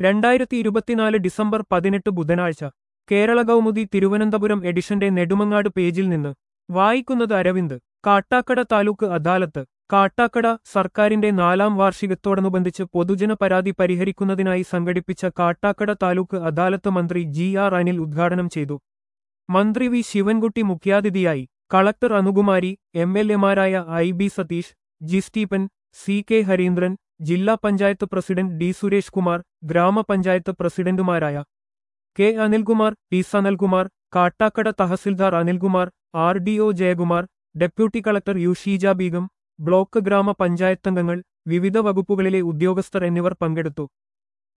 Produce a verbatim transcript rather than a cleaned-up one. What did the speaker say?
രണ്ടായിരത്തി ഇരുപത്തിനാല് ഡിസംബർ പതിനെട്ട് ബുധനാഴ്ച കേരള കൗമുദി തിരുവനന്തപുരം എഡിഷന്റെ നെടുമങ്ങാട് പേജിൽ നിന്ന് വായിക്കുന്നത് അരവിന്ദ്. കാട്ടാക്കട താലൂക്ക് അദാലത്ത്. കാട്ടാക്കട സർക്കാരിന്റെ നാലാം വാർഷികത്തോടനുബന്ധിച്ച് പൊതുജന പരാതി പരിഹരിക്കുന്നതിനായി സംഘടിപ്പിച്ച കാട്ടാക്കട താലൂക്ക് അദാലത്ത് മന്ത്രി ജി ആർ അനിൽ ഉദ്ഘാടനം ചെയ്തു. മന്ത്രി വി ശിവൻകുട്ടി മുഖ്യാതിഥിയായി. കളക്ടർ അനുകുമാരി, എം എൽ എമാരായ I B Satheesh, G Stephen, C K Harindran, ജില്ലാ പഞ്ചായത്ത് പ്രസിഡന്റ് ഡി സുരേഷ് കുമാർ, ഗ്രാമപഞ്ചായത്ത് പ്രസിഡന്റുമാരായ K Anilkumar, T Sanalkumar, Kattakada tahsildar Anilkumar, R D O Jayakumar, deputy collector U Sheeja Begum, block ഗ്രാമപഞ്ചായത്തംഗങ്ങൾ, വിവിധ വകുപ്പുകളിലെ ഉദ്യോഗസ്ഥർ എന്നിവർ പങ്കെടുത്തു.